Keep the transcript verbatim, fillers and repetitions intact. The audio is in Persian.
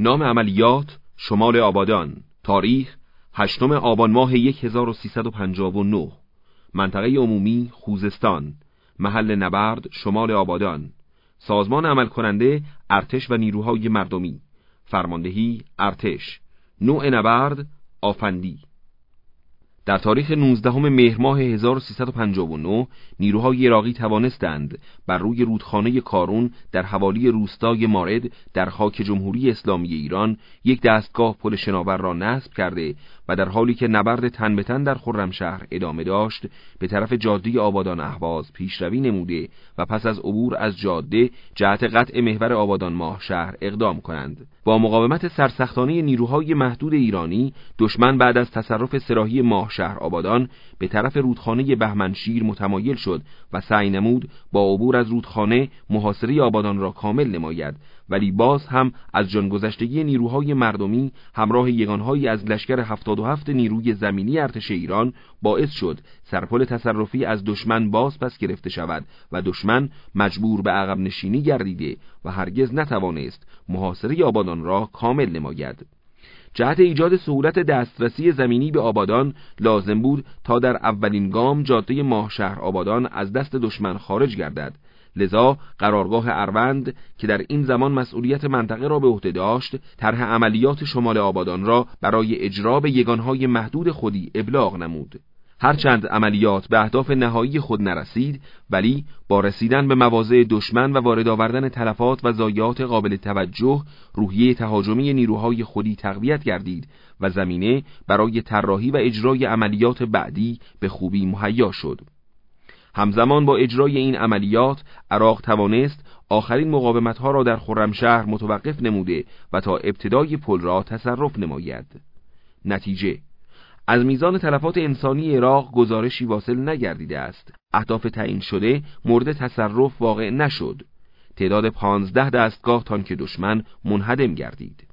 نام عملیات: شمال آبادان. تاریخ: هشتم آبان ماه هزار و سیصد و پنجاه و نه. منطقه عمومی: خوزستان. محل نبرد: شمال آبادان. سازمان عمل کننده: ارتش و نیروهای مردمی. فرماندهی: ارتش. نوع نبرد: آفندی. در تاریخ نوزدهم مهر ماه هزار و سیصد و پنجاه و نه نیروهای عراقی توانستند بر روی رودخانه کارون در حوالی روستای مارد در خاک جمهوری اسلامی ایران یک دستگاه پل شناور را نصب کرده و در حالی که نبرد تن به تن در خرمشهر ادامه داشت به طرف جاده آبادان اهواز پیشروی نموده و پس از عبور از جاده جهت قطع محور آبادان ماه شهر اقدام کنند. با مقاومت سرسختانه نیروهای محدود ایرانی، دشمن بعد از تصرف سراحی ماه شهر آبادان به طرف رودخانه بهمنشیر متمایل شد و سعی نمود با عبور از رودخانه محاصره آبادان را کامل نماید، ولی باز هم از جانگذشتگی نیروهای مردمی همراه یگانهایی از لشکر هفتاد و هفت نیروی زمینی ارتش ایران باعث شد سرپل تصرفی از دشمن باز پس گرفته شود و دشمن مجبور به عقب نشینی گردیده و هرگز نتوانست محاصره آبادان را کامل نماید. جهت ایجاد سهولت دسترسی زمینی به آبادان لازم بود تا در اولین گام جاده ماه شهر آبادان از دست دشمن خارج گردد. لذا قرارگاه اروند که در این زمان مسئولیت منطقه را به عهده داشت، طرح عملیات شمال آبادان را برای اجرا به یگانهای محدود خودی ابلاغ نمود. هرچند عملیات به اهداف نهایی خود نرسید، ولی با رسیدن به مواضع دشمن و وارد آوردن تلفات و ضایعات قابل توجه، روحیه تهاجمی نیروهای خودی تقویت گردید و زمینه برای طراحی و اجرای عملیات بعدی به خوبی مهیا شد. همزمان با اجرای این عملیات، عراق توانست آخرین مقاومت‌ها را در خرمشهر متوقف نموده و تا ابتدای پل را تصرف نماید. نتیجه: از میزان تلفات انسانی عراق گزارشی واصل نگردیده است. اهداف تعیین شده مورد تصرف واقع نشد. تعداد پانزده دستگاه تانک دشمن منهدم گردید.